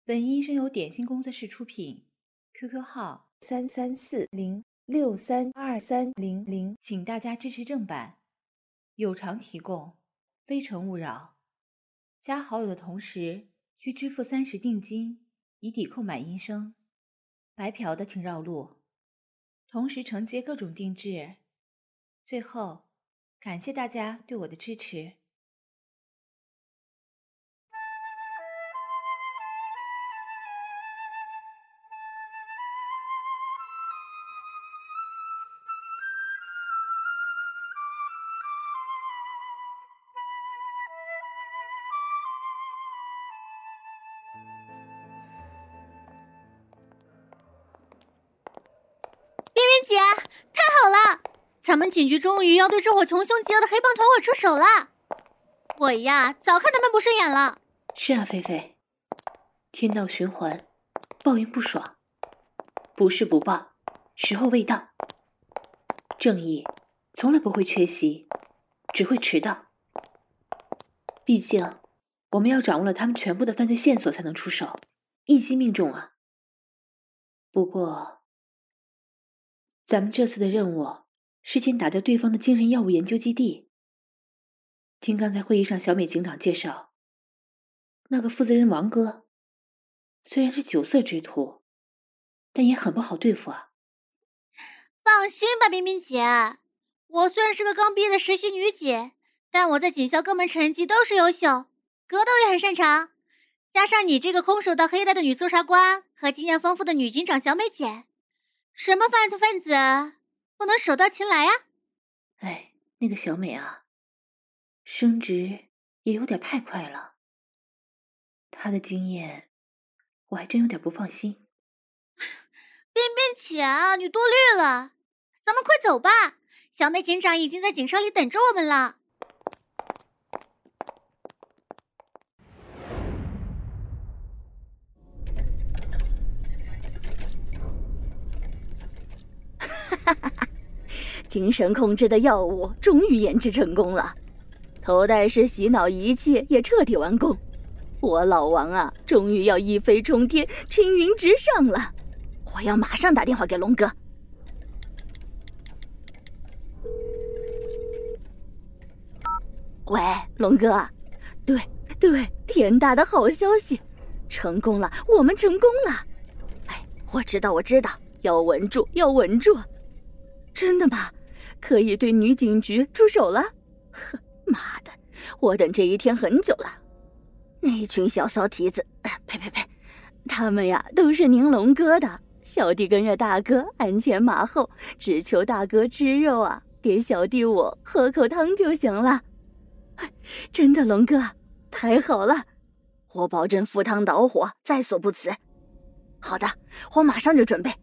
本音声由点心工作室出品 ，QQ 号3340632300，请大家支持正版，有偿提供，非诚勿扰。加好友的同时需支付30定金，以抵购买音声。白嫖的请绕路，同时承接各种定制。最后，感谢大家对我的支持。 姐，太好了！咱们警局终于要对这伙穷凶极恶的黑帮团伙出手了。我呀，早看他们不顺眼了。 是啊，菲菲，天道循环，报应不爽，不是不报，时候未到。正义从来不会缺席，只会迟到。毕竟，我们要掌握了他们全部的犯罪线索才能出手，一击命中啊。不过，咱们这次的任务是先打掉对方的精神药物研究基地。听刚才会议上小美警长介绍，那个负责人王哥虽然是酒色之徒，但也很不好对付啊。 放心吧，冰冰姐，我虽然是个刚毕业的实习女警，但我在警校各门成绩都是优秀，格斗也很擅长。加上你这个空手道黑带的女搜查官和经验丰富的女警长小美姐，什么犯罪分子不能手到擒来啊？ 哎，那个小美啊，升职也有点太快了。她的经验，我还真有点不放心。 冰冰姐，你多虑了，咱们快走吧。小美警长已经在警车里等着我们了。 精神控制的药物终于研制成功了，头戴式洗脑仪器也彻底完工，我老王啊，终于要一飞冲天，青云直上了。我要马上打电话给龙哥。喂，龙哥，对，天大的好消息，成功了，我们成功了。哎，我知道，要稳住。真的吗？可以对女警局出手了？呵，妈的，我等这一天很久了。那群小骚蹄子，呸，他们呀都是您龙哥的，小弟跟着大哥鞍前马后，只求大哥吃肉啊，给小弟我喝口汤就行了。真的，龙哥，太好了，我保证赴汤蹈火，在所不辞。好的，我马上就准备。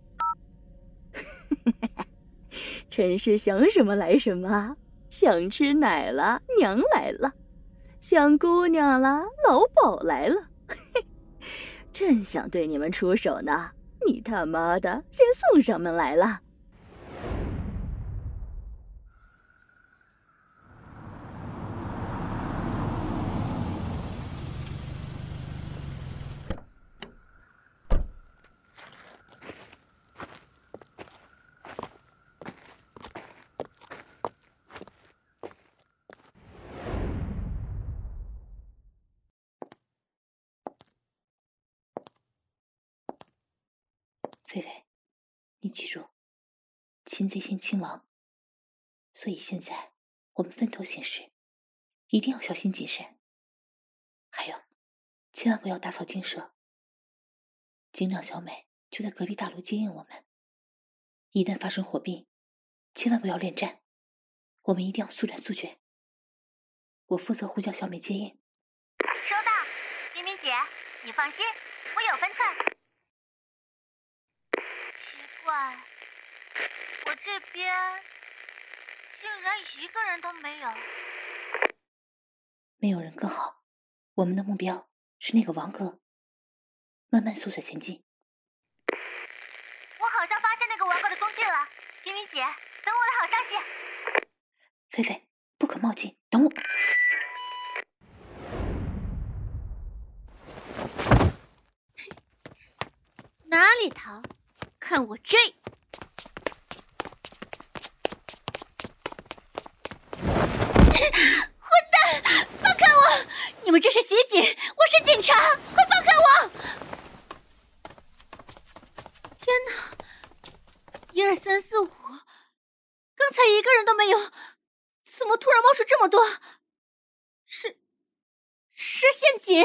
真是想什么来什么，想吃奶了，娘来了；想姑娘了，老鸨来了。正想对你们出手呢，你他妈的先送上门来了。 菲菲，你记住，擒贼先擒王。所以现在我们分头行事，一定要小心谨慎。还有，千万不要打草惊蛇。警长小美就在隔壁大楼接应我们，一旦发生火并，千万不要恋战，我们一定要速战速决。我负责呼叫小美接应。 收到，冰冰姐，你放心，我有分寸。奇怪，我这边竟然一个人都没有。 没有人更好，我们的目标是那个王哥。慢慢搜索前进。 我好像发现那个王哥的踪迹了，冰冰姐，等我的好消息。 菲菲，不可冒进，等我。 哪里逃？看我这！混蛋，放开我！你们这是袭警，我是警察，快放开我！天哪！1、2、3、4、5，刚才一个人都没有，怎么突然冒出这么多？是陷阱！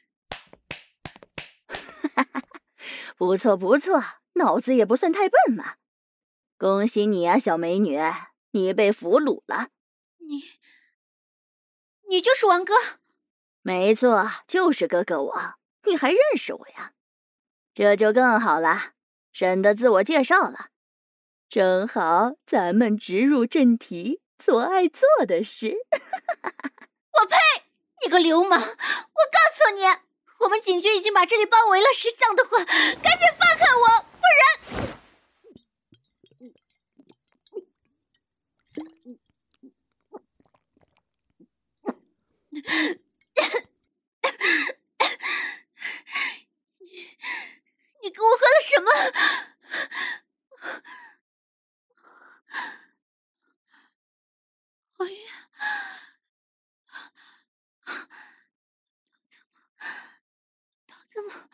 不错不错，脑子也不算太笨嘛。恭喜你啊，小美女，你被俘虏了。 你就是王哥？ 没错，就是哥哥我。你还认识我呀？这就更好了，省得自我介绍了。正好咱们直入正题，做爱做的事。 我呸！你个流氓！我告诉你，我们警局已经把这里包围了，识相的话，赶紧放开我，不然……你给我喝了什么？好晕！头怎么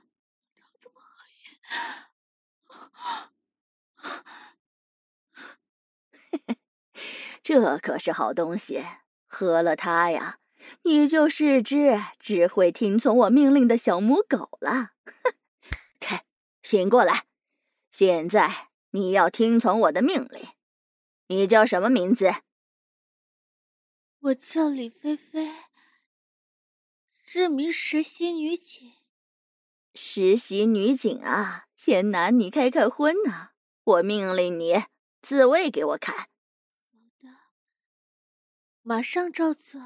好晕？ 这可是好东西，喝了它呀，你就是只会听从我命令的小母狗了。看，醒过来，现在你要听从我的命令。你叫什么名字？ 我叫李菲菲，是名实习女警。 实习女警啊，先拿你开开荤呢。我命令你自卫给我看。 好的，马上照做。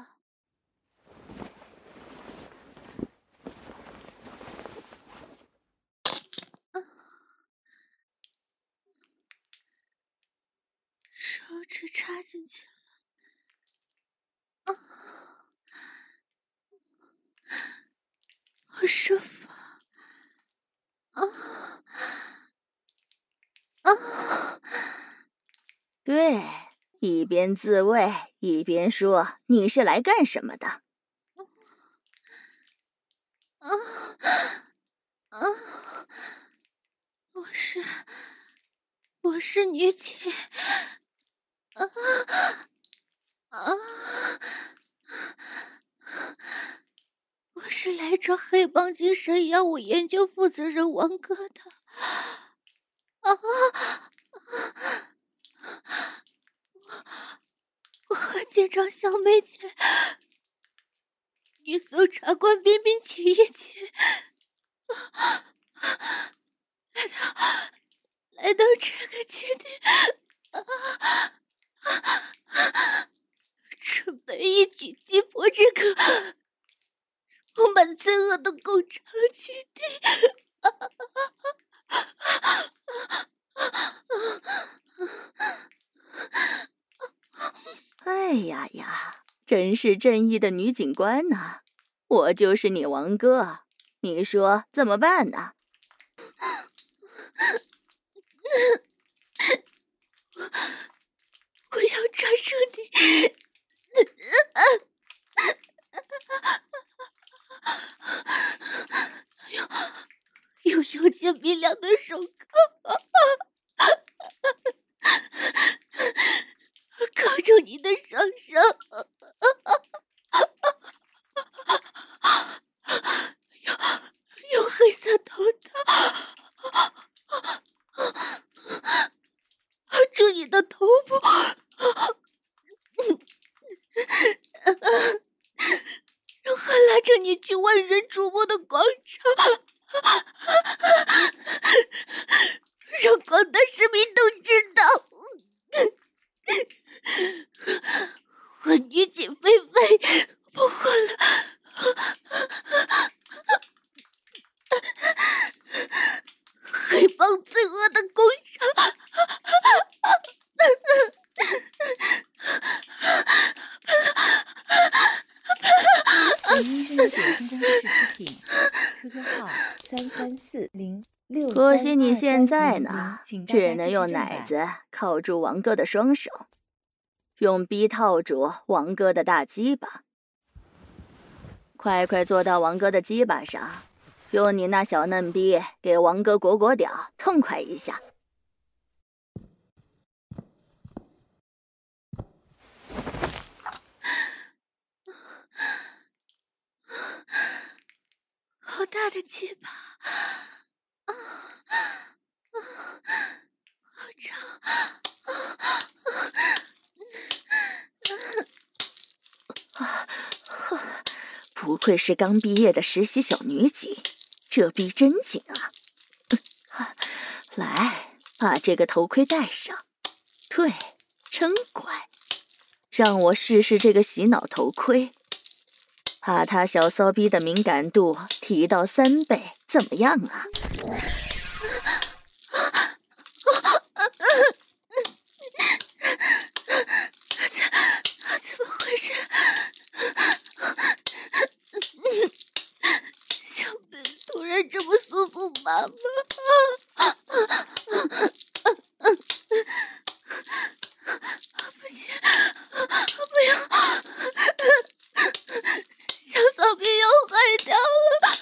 手指插进去了，好舒服对，一边自卫一边说你是来干什么的。 我是女警。我是来找黑帮精神药物研究负责人王哥的。我和警长小梅姐、女搜查官彬彬姐一起来到这个基地，准备一举击破这个充满罪恶的工厂基地。 哎呀呀，真是正义的女警官呐！我就是你王哥，你说怎么办呢？ 我要抓住你！用油洁冰凉的手铐住你的双手，用黑色头套套住你的头部，然后拉着你去万人瞩目的广场，让广大市民都知道，我女警菲菲破获了黑帮罪恶的工厂。 本医生的简讯公司是请 QQ 号33406 可惜你现在呢，只能用奶子。 子铐住王哥的双手，用逼套住王哥的大鸡巴。快快坐到王哥的鸡巴上，用你那小嫩逼给王哥裹裹屌，痛快一下。 好大的鸡巴，好长， 不愧是刚毕业的实习小女警，这逼真紧啊！来，把这个头盔戴上。对，真乖。让我试试这个洗脑头盔，把他小骚逼的敏感度提到3倍，怎么样啊？ 怎么回事？小贝突然这么酥酥麻麻。不行，不要，小骚逼要坏掉了。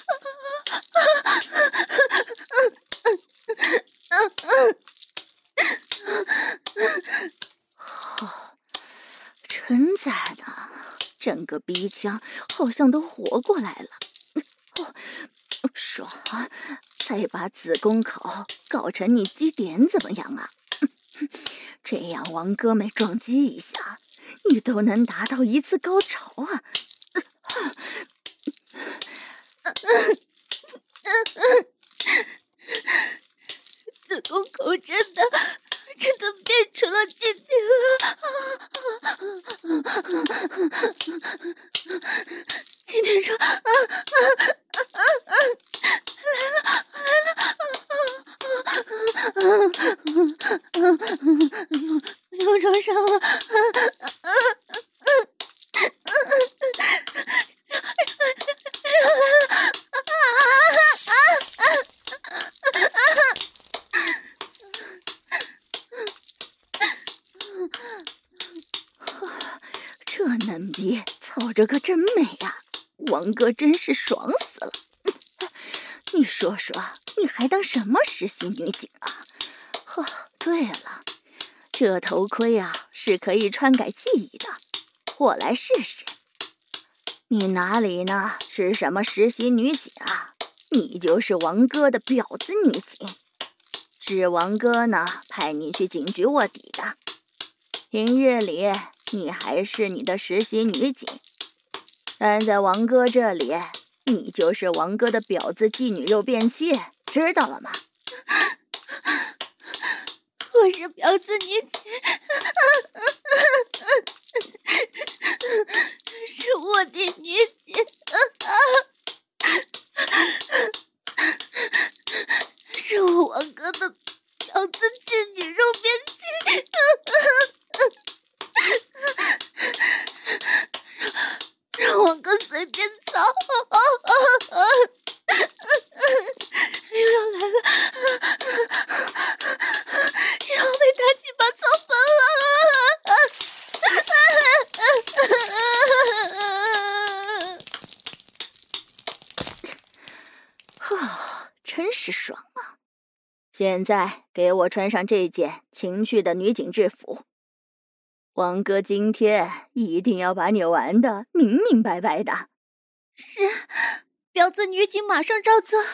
真在呢，整个逼腔好像都活过来了。爽，再把子宫口搞成你鸡点怎么样啊？这样王哥每撞击一下，你都能达到一次高潮啊！ 子宫口真的变成了鸡点了。鸡点说又撞上了。 这嫩逼操着可真美啊！王哥真是爽死了。你说说，你还当什么实习女警啊？对了，这头盔啊是可以篡改记忆的，我来试试。你哪里呢？是什么实习女警啊？你就是王哥的婊子女警，是王哥呢派你去警局卧底的。平日里你还是你的实习女警，但在王哥这里，你就是王哥的婊子妓女肉便器，知道了吗？ 我是婊子女警，是卧底女警，是我王哥的婊子妓女肉便器。让王哥随便操，又要来了，又要被大鸡巴操崩了。真是爽啊！现在给我穿上这件情趣的女警制服。王哥今天一定要把你玩得明明白白的。 是，婊子女警马上照做。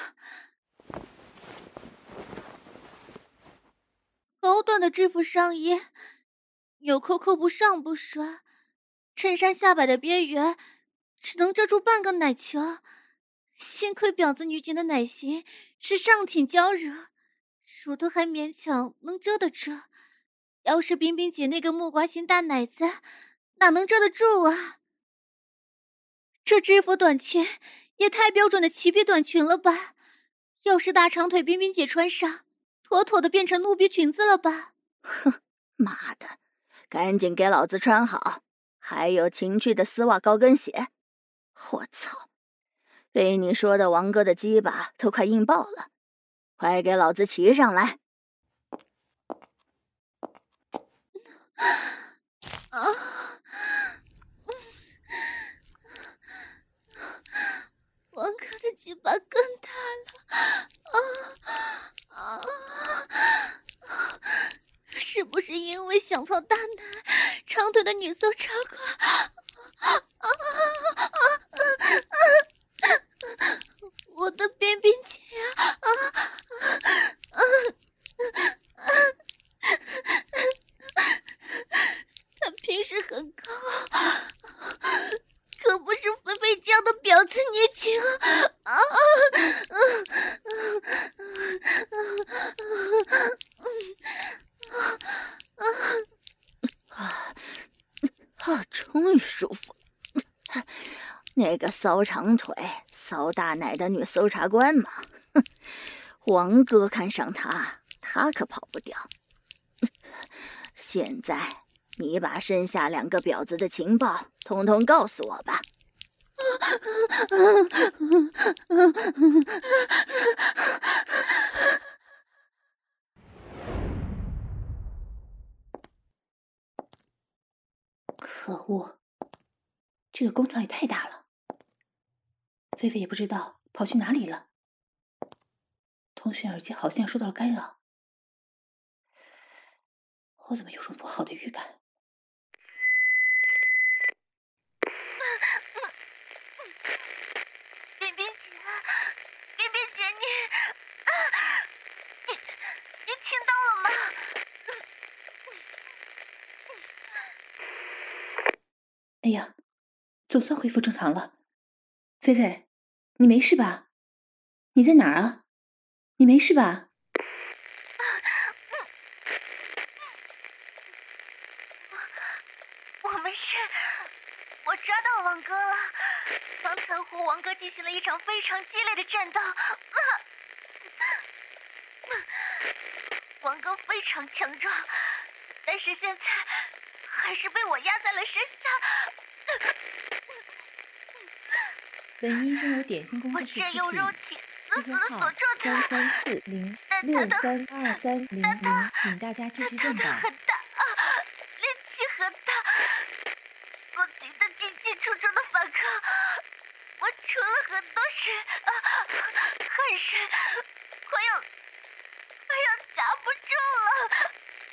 高端的制服上衣，纽扣不上不说，衬衫下摆的边缘只能遮住半个奶球。幸亏婊子女警的奶型是上挺娇柔，乳头还勉强能遮得住。要是冰冰姐那个木瓜型大奶子，哪能遮得住啊？这制服短裙也太标准的齐臂短裙了吧？要是大长腿冰冰姐穿上，妥妥的变成露逼裙子了吧？ 哼，妈的，赶紧给老子穿好！还有情趣的丝袜高跟鞋。我操！被你说的王哥的鸡巴都快硬爆了， 快给老子骑上来！ 王哥的鸡巴更大了，是不是因为想操大奶，长腿的女搜查官？我的边边姐他平时很高，可不是菲菲这样的婊子年轻终于舒服。那个骚长腿、骚大奶的女搜查官嘛，王哥看上她，她可跑不掉。现在你把剩下2个婊子的情报统统告诉我吧。 可恶，这个工厂也太大了，菲菲也不知道跑去哪里了。通讯耳机好像受到了干扰，我怎么有种不好的预感？ 边边姐，边边姐，你听到了吗？ 哎呀，总算恢复正常了。菲菲，你没事吧？你在哪儿啊？你没事吧？ 我没事，我抓到王哥了。刚才和王哥进行了一场非常激烈的战斗，王哥非常强壮，但是现在还是被我压在了身下。 本医生有点心公我司是真出品用肉体死死 ，QQ 地号锁住他。 3340632300，请大家支持正版。 很大，力气很大，不停地进出的反抗，我出了很多水，汗水，快要夹不住了。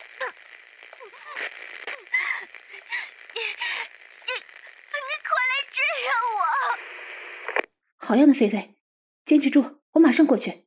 你快来支援我！ 好样的，菲菲，坚持住，我马上过去。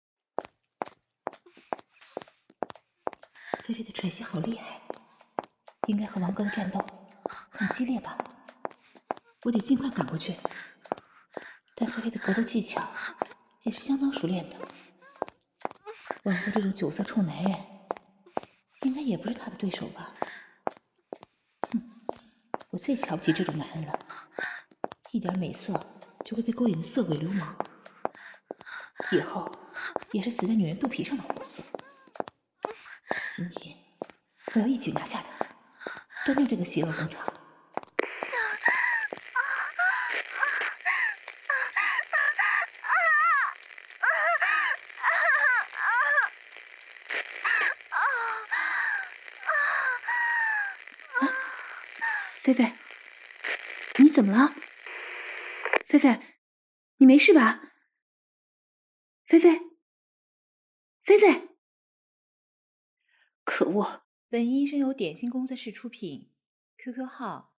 菲菲的喘息好厉害，应该和王哥的战斗很激烈吧？我得尽快赶过去。但菲菲的格斗技巧也是相当熟练的，王哥这种酒色臭男人，应该也不是他的对手吧？哼，我最瞧不起这种男人了，一点美色就会被勾引的色鬼流氓，以后也是死在女人肚皮上的货色。今天我要一举拿下他，断掉这个邪恶工厂。菲菲，你怎么了？菲菲，你没事吧？菲菲，菲菲，可恶！ 本医生由点心工作室出品，QQ 号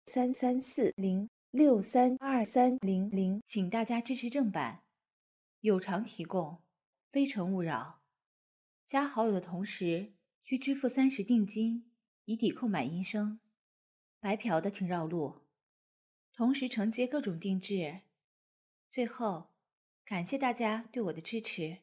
3340632300，请大家支持正版，有偿提供，非诚勿扰。加好友的同时需支付30定金，以抵扣买音声。白嫖的请绕路，同时承接各种定制。最后，感谢大家对我的支持。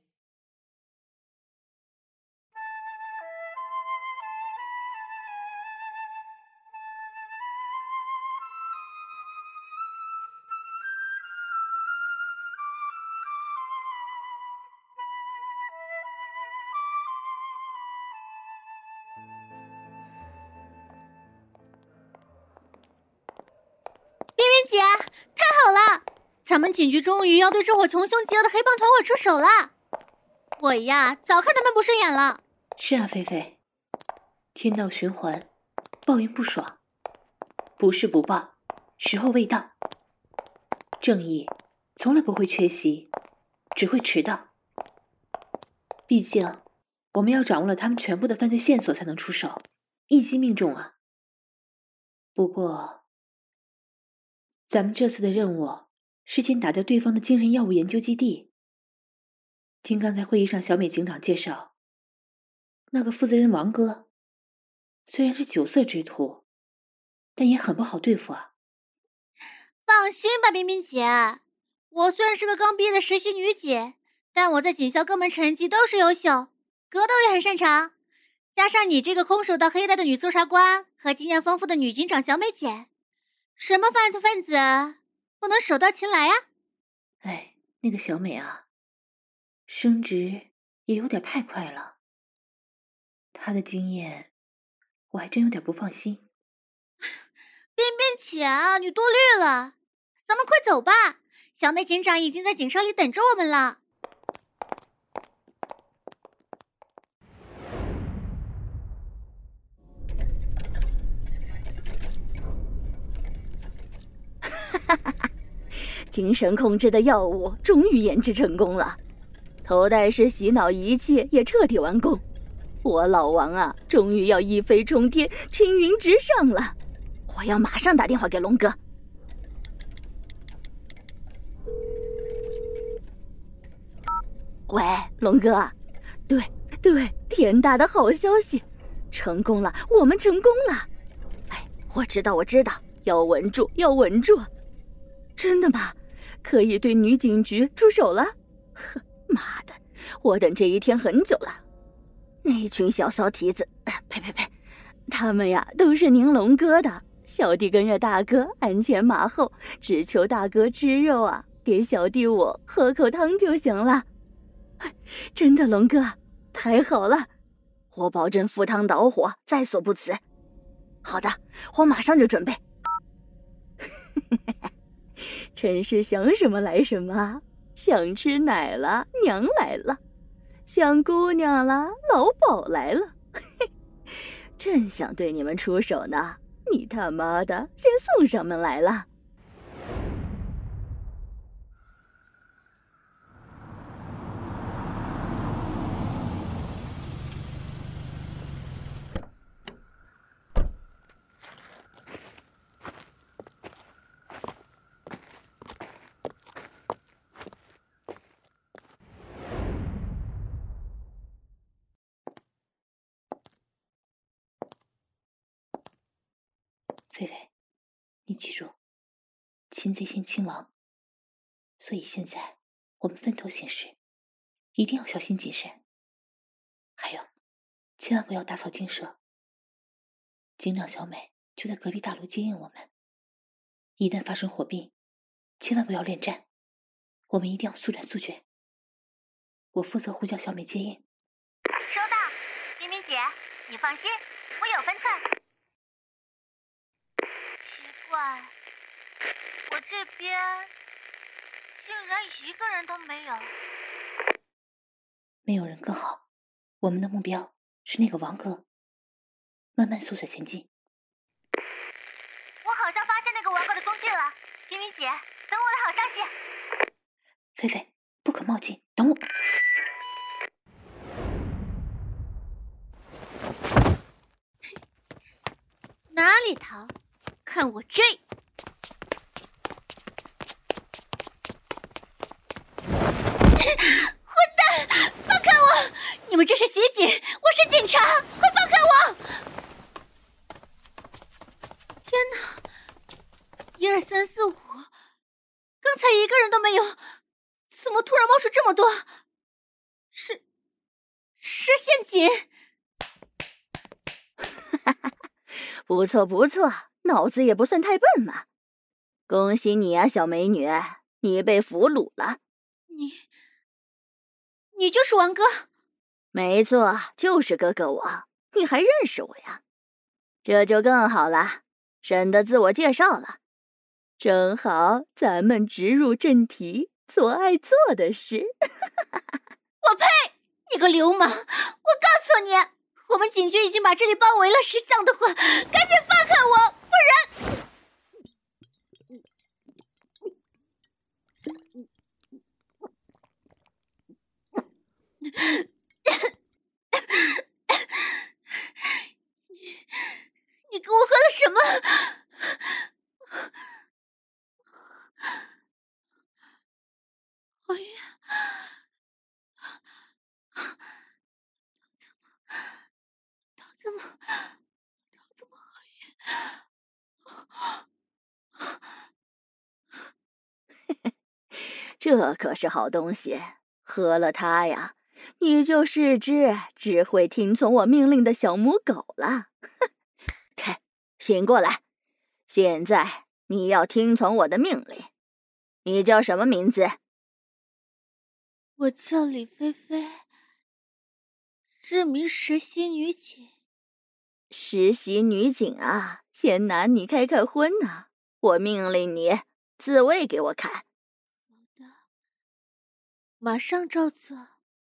姐，太好了！咱们警局终于要对这伙穷凶极恶的黑帮团伙出手了。 我呀，早看他们不顺眼了。 是啊，菲菲，天道循环，报应不爽，不是不报，时候未到。正义从来不会缺席，只会迟到。毕竟，我们要掌握了他们全部的犯罪线索才能出手，一击命中啊。不过，咱们这次的任务是先打掉对方的精神药物研究基地。听刚才会议上小美警长介绍，那个负责人王哥，虽然是酒色之徒，但也很不好对付啊。 放心吧，冰冰姐，我虽然是个刚毕业的实习女警，但我在警校各门成绩都是优秀，格斗也很擅长。加上你这个空手道黑带的女搜查官和经验丰富的女警长小美姐，什么犯罪分子不能手到擒来啊？ 哎，那个小美啊，升职也有点太快了。她的经验，我还真有点不放心。 冰冰姐，你多虑了，咱们快走吧，小美警长已经在警车里等着我们了。 精神控制的药物终于研制成功了，头戴式洗脑仪器也彻底完工。我老王啊，终于要一飞冲天、青云直上了！我要马上打电话给龙哥。喂，龙哥，对，天大的好消息，成功了，我们成功了！哎，我知道，要稳住。真的吗？可以对女警局出手了？呵，妈的，我等这一天很久了。那群小骚蹄子，呸！他们呀都是您龙哥的，小弟跟着大哥鞍前马后，只求大哥吃肉啊，给小弟我喝口汤就行了。真的，龙哥，太好了，我保证赴汤蹈火，在所不辞。好的，我马上就准备。真是想什么来什么，想吃奶了，娘来了；想姑娘了，老鸨来了。正想对你们出手呢，你他妈的先送上门来了。 菲菲，你记住，擒贼先擒王。所以现在我们分头行事，一定要小心谨慎。还有，千万不要打草惊蛇。警长小美就在隔壁大楼接应我们，一旦发生火并，千万不要恋战，我们一定要速战速决。我负责呼叫小美接应。 收到，冰冰姐，你放心，我有分寸。奇怪，我这边竟然一个人都没有。 没有人更好，我们的目标是那个王哥。慢慢搜索前进。 我好像发现那个王哥的踪迹了，冰冰姐，等我的好消息。 菲菲，不可冒进，等我。 哪里逃？看我这！混蛋，放开我！你们这是袭警，我是警察，快放开我！天哪！1、2、3、4、5，刚才一个人都没有，怎么突然冒出这么多？是陷阱！ 不错，脑子也不算太笨嘛。恭喜你啊，小美女，你被俘虏了。 你就是王哥？ 没错，就是哥哥我。你还认识我呀？这就更好了，省得自我介绍了。正好咱们直入正题，做爱做的事。 我呸！ 个流氓！我告诉你，我们警局已经把这里包围了，识相的话，赶紧放开我，不然……你给我喝了什么？好晕！头怎么好晕？这可是好东西，喝了它呀，你就是只会听从我命令的小母狗了。看，醒过来！现在你要听从我的命令。你叫什么名字？ 我叫李菲菲，是名实习女警。 实习女警啊，先拿你开开荤呢。我命令你自卫给我看。 好的，马上照做。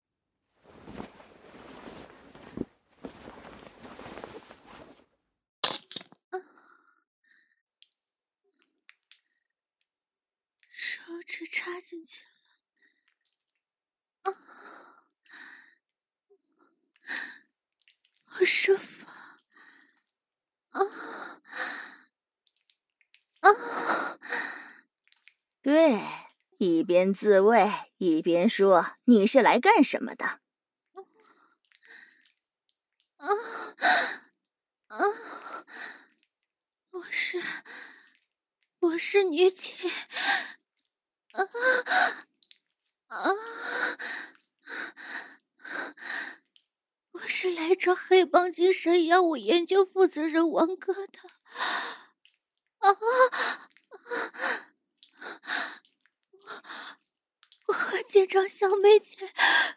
手指插进去了，好舒服对，一边自慰一边说你是来干什么的。 我是女警。我是来找黑帮精神药物研究负责人王哥的。我和警长小梅姐、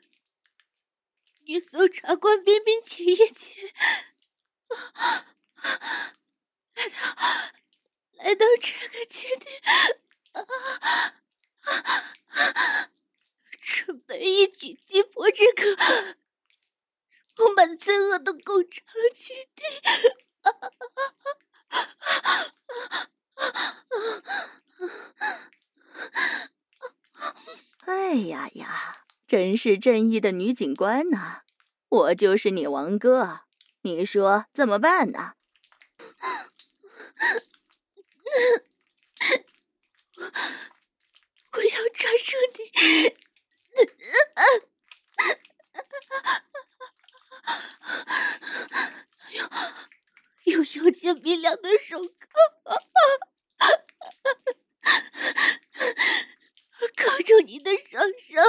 女搜查官彬彬姐一起来到这个基地，准备一举击破这个充满罪恶的工厂基地。 哎呀呀，真是正义的女警官呐！我就是你王哥，你说怎么办呢？ 我要抓住你！用油煎冰凉的手铐住你的双手，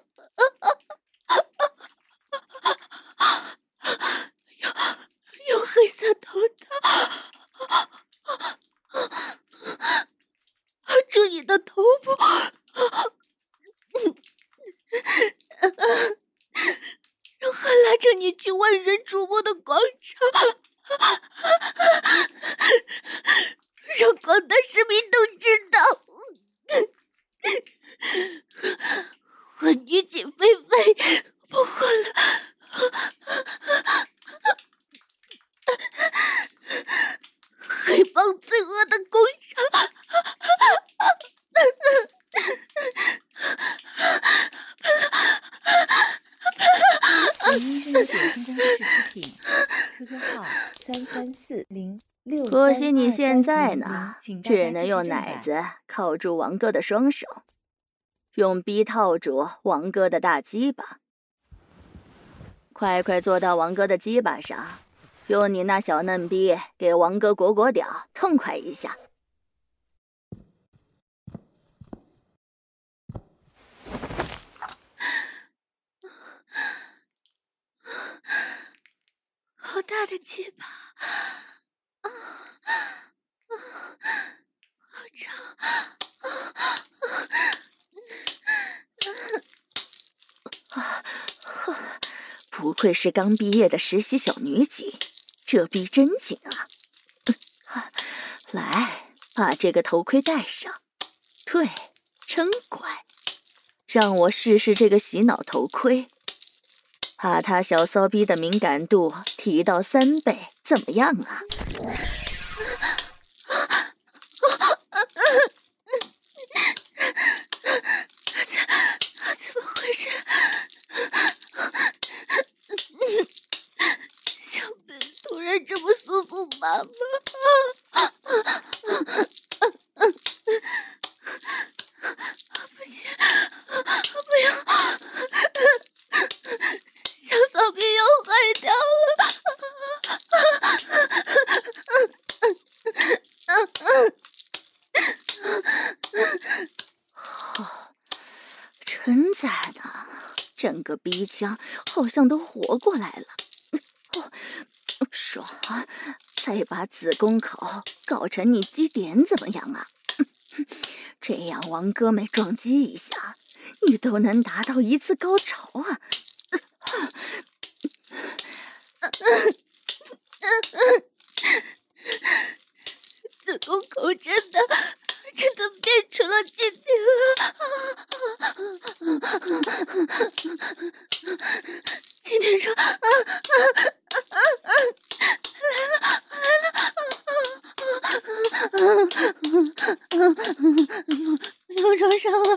用黑色头套包住你的头部，然后拉着你去万人瞩目的广场，让广大市民都知道，我女警菲菲破获了黑帮罪恶的工厂。 本音声由点心工作室出品 ，QQ 号33406。 可惜你现在呢，只能用奶子铐住王哥的双手，用逼套住王哥的大鸡巴。快坐到王哥的鸡巴上，用你那小嫩逼给王哥裹屌，痛快一下。 好大的鸡巴，好长， 不愧是刚毕业的实习小女警，这逼真紧啊！来，把这个头盔戴上。对，真乖。让我试试这个洗脑头盔。 把他小骚逼的敏感度提到3倍，怎么样啊？ 怎么回事？小贝突然这么酥酥麻麻。不行，不要，小骚逼要坏掉了。 真在呢，整个逼腔好像都活过来了。爽，再把子宫口搞成你鸡点怎么样啊？这样王哥每撞击一下，你都能达到一次高潮啊！ 子宫口真的变成了鸡点了。鸡点说又撞上了。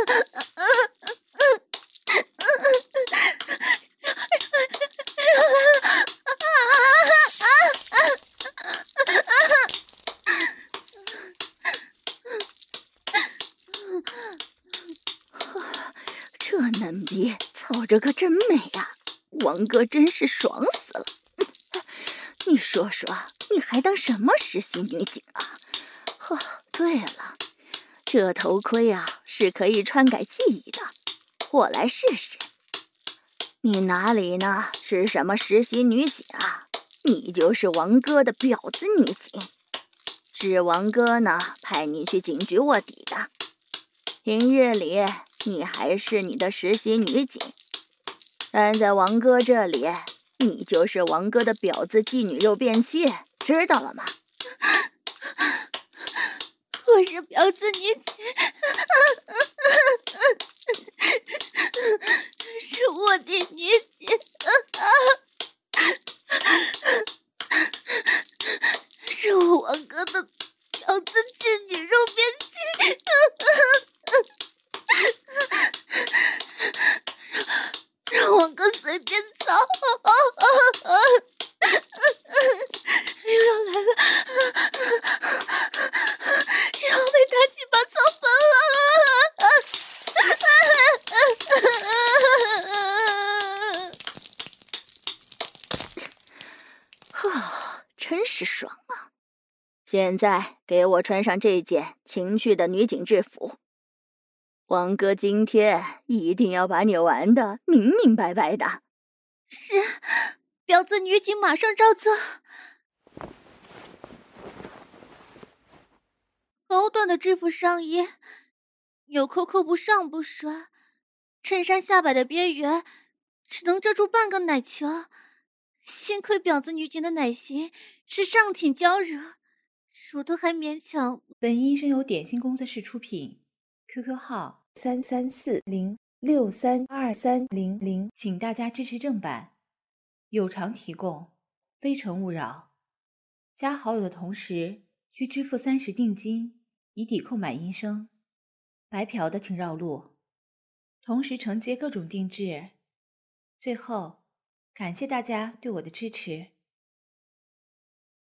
这嫩逼操着可真美呀，王哥真是爽死了。你说说，你还当什么实习女警啊？对了，这头盔啊是可以篡改记忆的，我来试试。你哪里呢？是什么实习女警啊？你就是王哥的婊子女警，是王哥呢派你去警局卧底的。平日里你还是你的实习女警，但在王哥这里，你就是王哥的婊子妓女肉便器，知道了吗？ 我是婊子女警，是卧底女警，是我王哥的婊子妓女肉便器。让王哥随便操，又要来了，又要被大鸡巴操崩了。真是爽啊！现在给我穿上这件情趣的女警制服，王哥今天一定要把你玩得明明白白的。 是，婊子女警马上照做。高端的制服上衣，纽扣不上不说，衬衫下摆的边缘只能遮住半个奶球。幸亏婊子女警的奶型是上挺娇柔，乳头还勉强。 本音声由点心工作室出品 ，QQ 号3340632300，请大家支持正版，有偿提供，非诚勿扰。加好友的同时需支付30定金，以抵扣买音声。白嫖的请绕路，同时承接各种定制。最后，感谢大家对我的支持。